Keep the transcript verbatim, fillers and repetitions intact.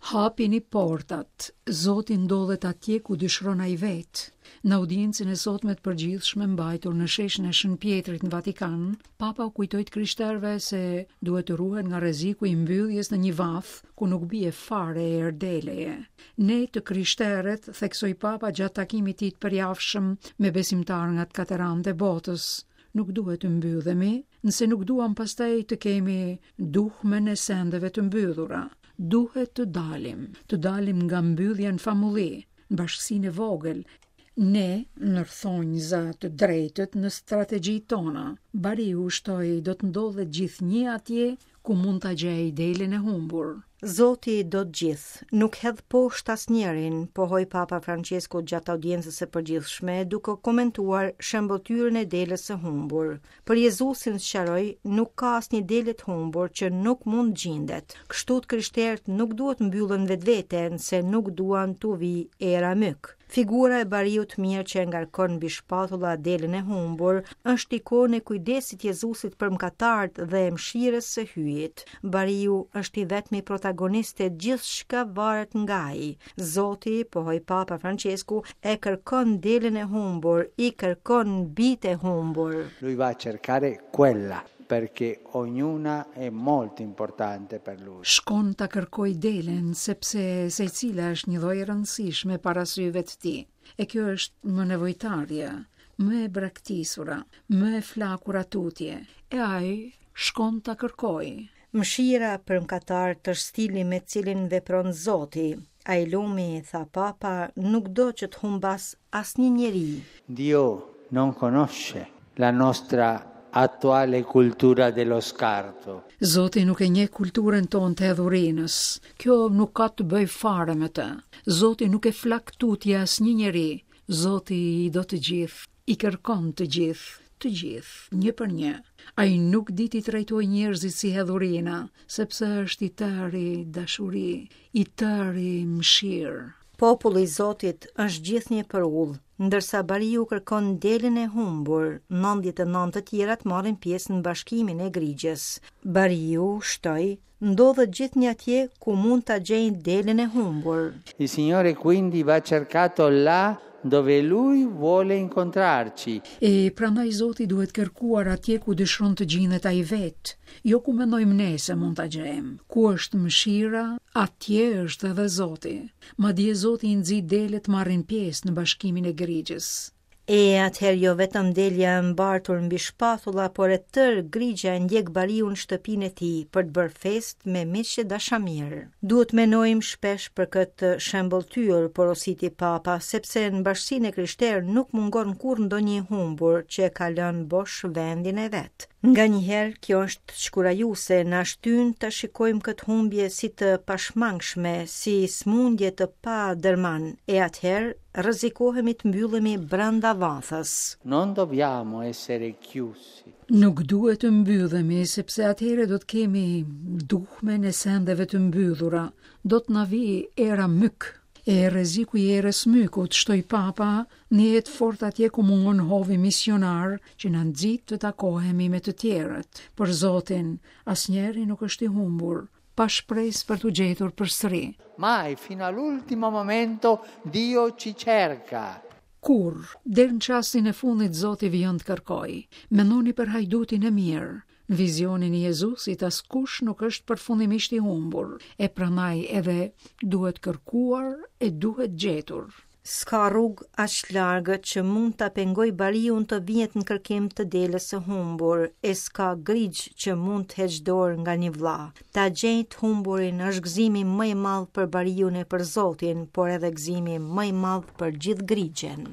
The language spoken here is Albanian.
Hapini portat, Zoti ndodhet atje ku dëshiron ai vetë. Në audiencën e sotme të përgjithshme mbajtur në sheshin e Shën Pjetrit në Vatikan, Papa u kujtoi krishterëve se duhet të ruhen nga rreziku i mbylljes në një vath ku nuk bie fare e erdeleje. Ne të krishterët, theksoi Papa gjatë takimit të tij të përjavshëm me besimtarë nga të katërantë e botës, nuk duhet të mbyllemi, nëse nuk duam pastaj të kemi duhmen e sendeve të mbyllura. Duhet të dalim, të dalim nga mbyllja në famulli, në bashkësinë e vogël. Ne, nërthonjza të drejtët në strategjitë tona, Bariu shtoi do të ndodhet gjithnjë atje ku mund ta gjej delën e humbur. Zoti do të gjithë, nuk hedh poshtë asnjërin, pohoi Papa Francesco gjatë audiencës së përgjithshme duke komentuar shëmbëtyrën e delës së humbur. Për Jezusin sqaroi, nuk ka asnjë delë të humbur që nuk mund gjendet. Kështu të krishterët nuk duhet mbyllen vetveten se nuk duan t'u vijë era myk. Figura e Bariut mirë që ngarkon mbi shpatulla delën e humbur është ikonë e kujdesit Jezusit për mëkatarët dhe e mëshirës së hyjit. Bariu është i vetmi protagonist e gjithçka varet nga ai. Zoti, pohoi Papa Francesco, e kërkon delën e humbur, i kërkon bitë e humbur. Lui va a cercare quella, perché ognuna è molto importante per lui. Shkon ta kërkoj delën sepse secila është një lloj e rëndësishme para syve të tij. E kjo është më nevojtarja, më e braktisura, më e flakura tutje. E ai shkon ta kërkoj. Mëshira për mëkatarët është stili me cilin vepron Zoti. Ai lumi, tha Papa, nuk do që të humbas asnjë njeri. Dio non conosce la nostra attuale cultura dello scarto. Zoti nuk e njeh kulturën tonë të hedhurinës. Kjo nuk ka të bëj fare me të. Zoti nuk e flak tutje asnjë njeri. Zoti i do të gjithë, i kërkon të gjithë, të gjithë, një për një. Ai nuk di t'i trajtoj njerëzit si hedhurina, sepse është i tëri dashuri, i tëri mëshirë. Populli i Zotit është gjithnjë për ull, ndërsa Bariu kërkon delën e humbur, nëntëdhjetë e nëntë të tjerat marrin pjesë në bashkimin e grigjes. Bariu shtoi, ndodhet gjithnjë atje ku mund ta gjejnë delën e humbur. Il Signore quindi va cercato là dove lui vuole incontrarci. E prandaj Zoti duhet kërkuar atje ku dëshiron të gjendet ai vet, jo ku mendojmë ne se mund ta gjejmë. Ku është mëshira, atje është edhe Zoti. Madje Zoti i nxit delët marrin pjesë në bashkimin e grigjes. E atëherë jo vetëm delja e mbartur mbi shpatulla, por e tërë grigja e ndjek Bariun në shtëpinë e tij për të bërë festë me miqë dashamirë. Duhet menojmë shpesh për këtë shembulltyr, porositi Papa, sepse në bashkinë e krishterë nuk mungon kurrë ndonjë humbur që e ka lënë bosh vendin e vet. Nga njëherë kjo është shkurajuese, na shtyn të shikojmë këtë humbje si të pashmangshme, si smundje të pa dërman, e atëherë rrezikohemi të mbyllemi brenda vathës. Non dobbiamo essere chiusi. Nuk duhet të mbyllemi, sepse atëherë do të kemi duhmen e sendeve të mbyllura, do të na vijë era myk. E rreziku i erës mykut, shtoi Papa, njehet fort atje ku mungon hovi misionar që na nxit të takohemi me të tjerët. Për Zotin, asnjëri nuk është i humbur, pa shpresë për t'u gjetur përsëri. Mai, fino all'ultimo momento, Dio ci cerca. Kur, deri në çastin e fundit Zoti vjen të kërkoj. Mendoni për hajdutin e mirë. Në vizionin e Jezusit askush nuk është përfundimisht i humbur, e prandaj edhe duhet kërkuar e duhet gjetur. S'ka rrugë aq largët që mund ta pengoj Bariun të vihet në kërkim të delës së humbur, e s'ka grigj që mund të heqë dorë nga një vlla. Ta gjejë të humburin është gëzimi më i madh për Bariun e për Zotin, por edhe gëzimi më i madh për gjithë grigjen.